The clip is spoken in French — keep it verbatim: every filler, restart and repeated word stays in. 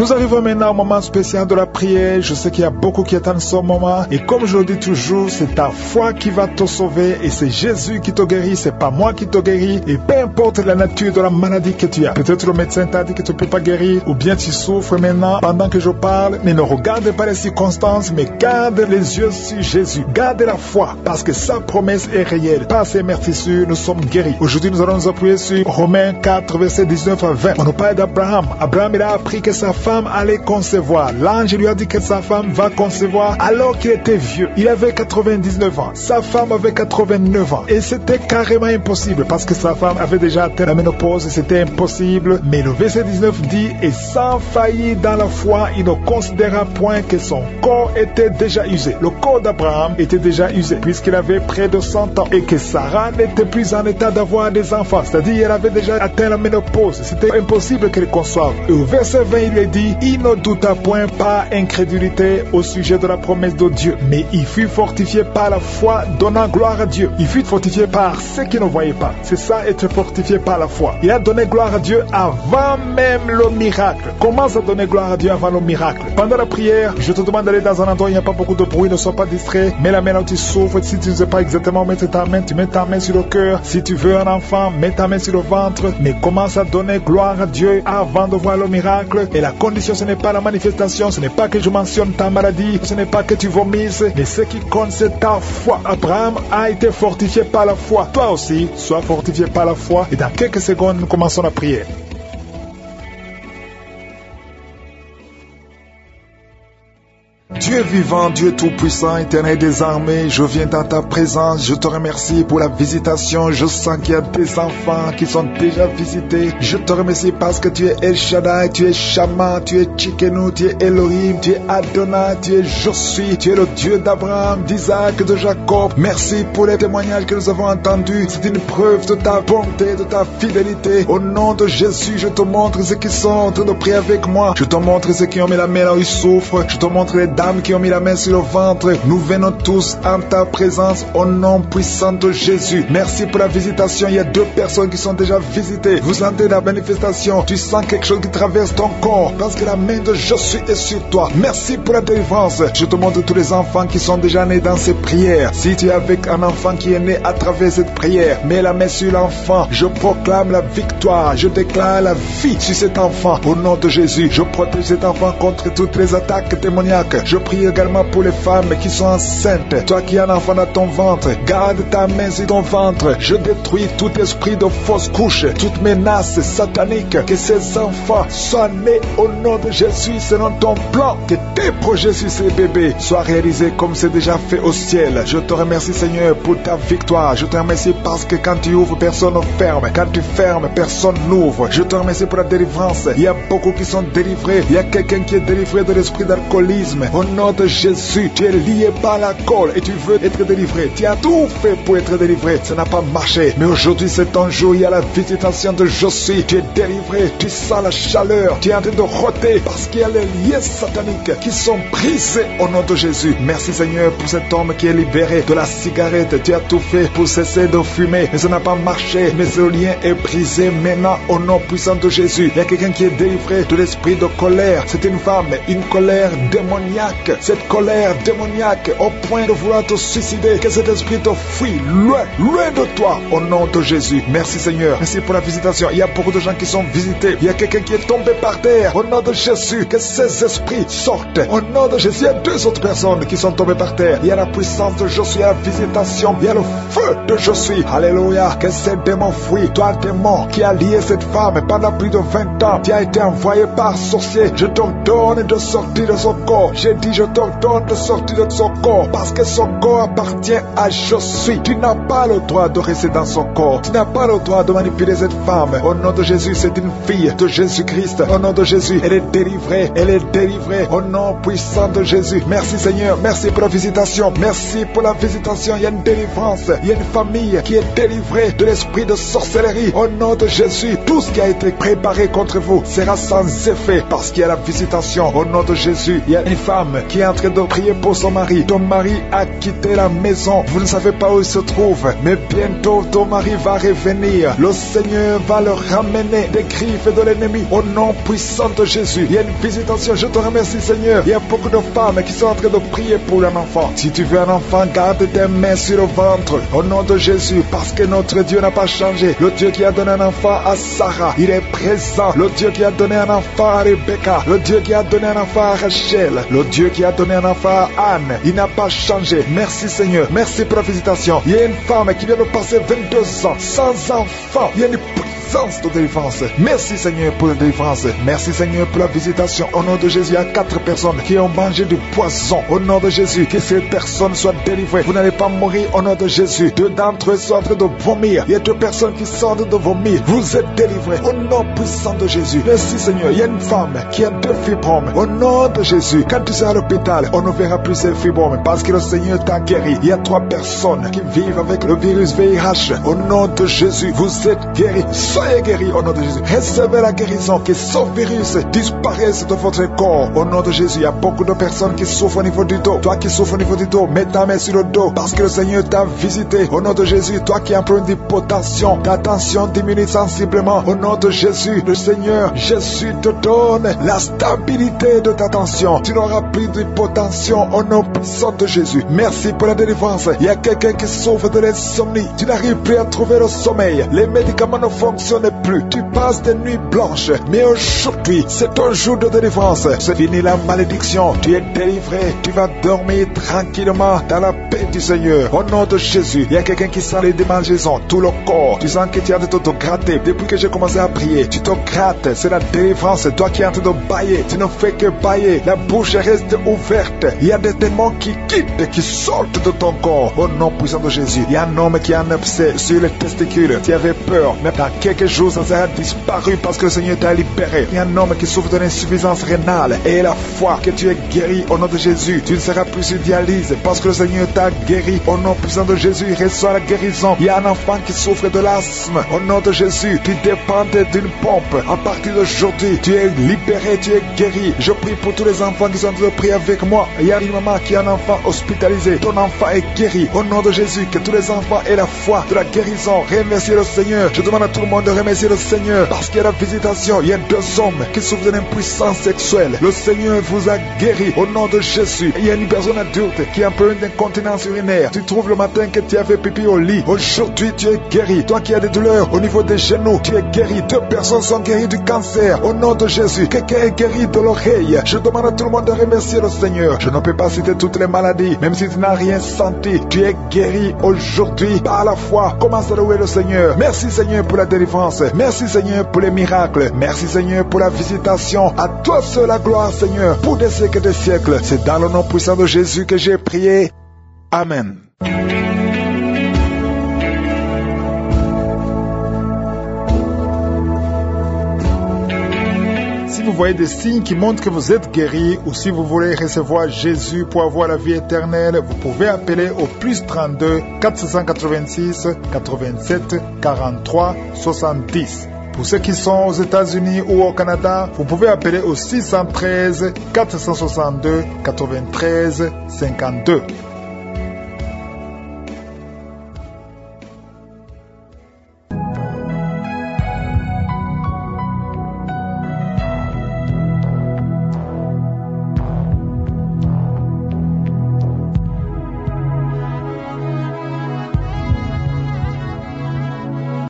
Nous arrivons maintenant au moment spécial de la prière. Je sais qu'il y a beaucoup qui attendent ce moment. Et comme je le dis toujours, c'est ta foi qui va te sauver. Et c'est Jésus qui te guérit, c'est pas moi qui te guéris. Et peu importe la nature de la maladie que tu as. Peut-être le médecin t'a dit que tu ne peux pas guérir. Ou bien tu souffres maintenant pendant que je parle. Mais ne regarde pas les circonstances, mais garde les yeux sur Jésus. Garde la foi, parce que sa promesse est réelle. Par ses meurtrissures, nous sommes guéris. Aujourd'hui, nous allons nous appuyer sur Romains quatre, versets dix-neuf à vingt. On nous parle d'Abraham. Abraham, il a appris que sa femme allait concevoir. L'ange lui a dit que sa femme va concevoir alors qu'il était vieux. Il avait quatre-vingt-dix-neuf ans. Sa femme avait quatre-vingt-neuf ans. Et c'était carrément impossible parce que sa femme avait déjà atteint la ménopause et c'était impossible. Mais le verset dix-neuf dit, et sans faillir dans la foi, il ne considéra point que son corps était déjà usé. Le corps d'Abraham était déjà usé puisqu'il avait près de cent ans et que Sarah n'était plus en état d'avoir des enfants. C'est-à-dire, elle avait déjà atteint la ménopause. C'était impossible qu'elle conçoive. Et au verset vingt, il est dit, il ne douta point par incrédulité au sujet de la promesse de Dieu, mais il fut fortifié par la foi, donnant gloire à Dieu. Il fut fortifié par ceux qui ne voyaient pas. C'est ça, être fortifié par la foi. Il a donné gloire à Dieu avant même le miracle. Commence à donner gloire à Dieu avant le miracle. Pendant la prière, je te demande d'aller dans un endroit où il n'y a pas beaucoup de bruit, ne sois pas distrait. Mets la main là où tu souffres. Si tu ne sais pas exactement où mettre ta main, tu mets ta main sur le cœur. Si tu veux un enfant, mets ta main sur le ventre. Mais commence à donner gloire à Dieu avant de voir le miracle. Et la condition, ce n'est pas la manifestation, ce n'est pas que je mentionne ta maladie, ce n'est pas que tu vomisses, mais ce qui compte, c'est ta foi. Abraham a été fortifié par la foi. Toi aussi, sois fortifié par la foi. Et dans quelques secondes, nous commençons la prière. Dieu vivant, Dieu tout-puissant, éternel des armées, je viens dans ta présence, je te remercie pour la visitation, je sens qu'il y a des enfants qui sont déjà visités, je te remercie parce que tu es El Shaddai, tu es Shama, tu es Tsidkenu, tu es Elohim, tu es Adonai, tu es Je suis, tu es le Dieu d'Abraham, d'Isaac, de Jacob. Merci pour les témoignages que nous avons entendus, c'est une preuve de ta bonté, de ta fidélité. Au nom de Jésus, je te montre ceux qui sont en train de prier avec moi, je te montre ceux qui ont mis la main là où ils souffrent, je te montre les dames qui ont mis la main sur le ventre. Nous venons tous en ta présence au nom puissant de Jésus. Merci pour la visitation. Il y a deux personnes qui sont déjà visitées. Vous sentez la manifestation. Tu sens quelque chose qui traverse ton corps parce que la main de Jésus est sur toi. Merci pour la délivrance. Je te montre tous les enfants qui sont déjà nés dans ces prières. Si tu es avec un enfant qui est né à travers cette prière, mets la main sur l'enfant. Je proclame la victoire. Je déclare la vie sur cet enfant. Au nom de Jésus, je protège cet enfant contre toutes les attaques démoniaques. Je prie également pour les femmes qui sont enceintes. Toi qui as un enfant dans ton ventre, garde ta main sur ton ventre. Je détruis tout esprit de fausse couche, toute menace satanique. Que ces enfants soient nés au nom de Jésus selon ton plan. Que tes projets sur ces bébés soient réalisés comme c'est déjà fait au ciel. Je te remercie Seigneur pour ta victoire. Je te remercie parce que quand tu ouvres, personne ne ferme. Quand tu fermes, personne n'ouvre. Je te remercie pour la délivrance. Il y a beaucoup qui sont délivrés. Il y a quelqu'un qui est délivré de l'esprit d'alcoolisme. Au nom de Jésus, tu es lié par la colle et tu veux être délivré. Tu as tout fait pour être délivré. Ça n'a pas marché. Mais aujourd'hui, c'est ton jour. Il y a la visitation de Josué. Tu es délivré. Tu sens la chaleur. Tu es en train de roter parce qu'il y a les liens sataniques qui sont brisés au nom de Jésus. Merci Seigneur pour cet homme qui est libéré de la cigarette. Tu as tout fait pour cesser de fumer. Mais ça n'a pas marché. Mais ce lien est brisé maintenant au nom puissant de Jésus. Il y a quelqu'un qui est délivré de l'esprit de colère. C'est une femme, une colère démoniaque. Cette colère démoniaque au point de vouloir te suicider, que cet esprit te fuit loin, loin de toi au nom de Jésus. Merci Seigneur, merci pour la visitation. Il y a beaucoup de gens qui sont visités. Il y a quelqu'un qui est tombé par terre au nom de Jésus. Que ces esprits sortent au nom de Jésus. Il y a deux autres personnes qui sont tombées par terre. Il y a la puissance de Jésus, il y a la visitation, il y a le feu de Jésus. Alléluia, que ces démons fuient. Toi démon qui a lié cette femme pendant plus de vingt ans, tu as été envoyé par sorcier. Je t'ordonne de sortir de son corps. J'ai dit je t'ordonne de sortir de son corps parce que son corps appartient à Jésus. Tu n'as pas le droit de rester dans son corps. Tu n'as pas le droit de manipuler cette femme. Au nom de Jésus, c'est une fille de Jésus-Christ. Au nom de Jésus, elle est délivrée. Elle est délivrée. Au nom puissant de Jésus. Merci Seigneur. Merci pour la visitation. Merci pour la visitation. Il y a une délivrance. Il y a une famille qui est délivrée de l'esprit de sorcellerie. Au nom de Jésus, tout ce qui a été préparé contre vous sera sans effet parce qu'il y a la visitation. Au nom de Jésus, il y a une femme qui est en train de prier pour son mari. Ton mari a quitté la maison. Vous ne savez pas où il se trouve, mais bientôt ton mari va revenir. Le Seigneur va le ramener des griffes de l'ennemi au nom puissant de Jésus. Il y a une visitation. Je te remercie, Seigneur. Il y a beaucoup de femmes qui sont en train de prier pour un enfant. Si tu veux un enfant, garde tes mains sur le ventre au nom de Jésus, parce que notre Dieu n'a pas changé. Le Dieu qui a donné un enfant à Sarah, il est présent. Le Dieu qui a donné un enfant à Rebecca, le Dieu qui a donné un enfant à Rachel, le Dieu qui a donné un enfant à Anne, il n'a pas changé. Merci Seigneur, merci pour la visitation. Il y a une femme qui vient de passer vingt-deux ans sans enfant. Il y a une puissance de délivrance. Merci Seigneur pour la délivrance. Merci Seigneur pour la visitation. Au nom de Jésus, il y a quatre personnes qui ont mangé du poison. Au nom de Jésus, que ces personnes soient délivrées. Vous n'allez pas mourir au nom de Jésus. Deux d'entre eux sont en train de vomir. Il y a deux personnes qui sortent de vomir. Vous êtes délivrés au nom puissant de Jésus. Merci Seigneur. Il y a une femme qui a deux fibromes. Au nom de Jésus, quand tu seras à l'hôpital, on ne verra plus ces fibromes parce que le Seigneur t'a guéri. Il y a trois personnes qui vivent avec le virus V I H. Au nom de Jésus, vous êtes guéris. Soyez guéris au nom de Jésus. Recevez la guérison, que ce virus disparaisse de votre corps. Au nom de Jésus, il y a beaucoup de personnes qui souffrent au niveau du dos. Toi qui souffres au niveau du dos, mets ta main sur le dos parce que le Seigneur t'a visité. Au nom de Jésus, toi qui as un problème d'hypotension, ta tension diminue sensiblement. Au nom de Jésus, le Seigneur Jésus te donne la stabilité de ta tension. Tu n'auras plus d'hypotension au nom puissant de Jésus. Merci pour la délivrance. Il y a quelqu'un qui souffre de l'insomnie. Tu n'arrives plus à trouver le sommeil. Les médicaments ne fonctionnent plus. Tu passes des nuits blanches. Mais aujourd'hui, c'est ton jour de délivrance. C'est fini la malédiction. Tu es délivré. Tu vas dormir tranquillement dans la paix du Seigneur. Au nom de Jésus, il y a quelqu'un qui sent les démangeaisons, tout le corps. Tu sens que tu es en train de te gratter. Depuis que j'ai commencé à prier, tu te grattes. C'est la délivrance. Toi qui es en train de bailler, tu ne fais que bailler. La bouche reste ouverte. Il y a des démons qui quittent, qui sortent de ton corps. Au nom puissant de Jésus, il y a un homme qui a un abcès sur les testicules. Tu avais peur, mais dans quelques jours, ça sera disparu parce que le Seigneur t'a libéré. Il y a un homme qui souffre de l'insuffisance rénale et la foi que tu es guéri au nom de Jésus. Tu ne seras plus sur dialyse parce que le Seigneur t'a guéri. Au nom puissant de Jésus, reçois la guérison. Il y a un enfant qui souffre de l'asthme. Au nom de Jésus, tu dépendais d'une pompe. À partir d'aujourd'hui, tu es libéré, tu es guéri. Je prie pour tous les enfants qui sont en train de prier avec moi. Il y a une maman qui a un enfant hospitalisé. Ton enfant est guéri. Au nom de Jésus, que tous les enfants aient la foi de la guérison. Remerciez le Seigneur. Je demande à tout le monde de remercier le Seigneur parce qu'il y a la visitation. Il y a deux hommes qui souffrent de l'impuissance sexuelle. Le Seigneur vous a guéri au nom de Jésus. Il y a une personne adulte qui a un peu d'incontinence urinaire. Tu trouves le matin que tu as fait pipi au lit. Aujourd'hui, tu es guéri. Toi qui as des douleurs au niveau des genoux, tu es guéri. Deux personnes sont guéries du cancer. Au nom de Jésus, quelqu'un est guéri de l'oreille. Je demande à tout le monde de remercier le Seigneur. Je ne peux pas citer toutes les maladies, même si tu n'as rien senti. Tu es guéri aujourd'hui par la foi. Commence à louer le Seigneur. Merci Seigneur pour la délivrance. Merci Seigneur pour les miracles. Merci Seigneur pour la visitation. À toi seul la gloire Seigneur pour des siècles et des siècles. C'est dans le nom puissant de Jésus que j'ai prié. Amen. Si vous voyez des signes qui montrent que vous êtes guéri ou si vous voulez recevoir Jésus pour avoir la vie éternelle, vous pouvez appeler au plus trente-deux quatre cent quatre-vingt-six quatre-vingt-sept quarante-trois soixante-dix. Pour ceux qui sont aux États-Unis ou au Canada, vous pouvez appeler au six cent treize quatre cent soixante-deux quatre-vingt-treize cinquante-deux.